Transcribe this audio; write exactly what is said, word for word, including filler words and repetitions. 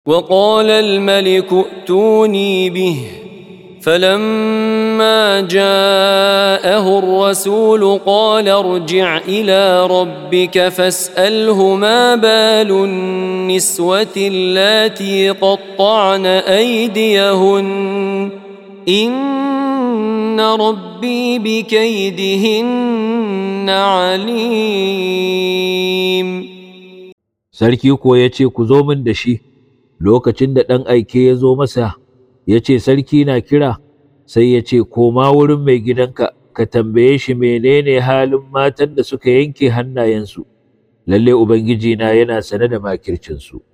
وقال الملك ائتوني به فلما جاءه الرسول قال ارجع إلى ربك فاسأله ما بال النسوة اللاتي قطعن أيديهن إن ربي بكيدهن عليم. Sarki ko ya ce, Ku zo min da shi. Lokacin da ɗan aike ya zo masa, ya ce, Sarki na kira, sai ya ce, Koma wurin mai gidanka, ka tambaye shi menene halin matan da suka yanke hannayensu, lalle Ubangijina yana sane da makircinsu.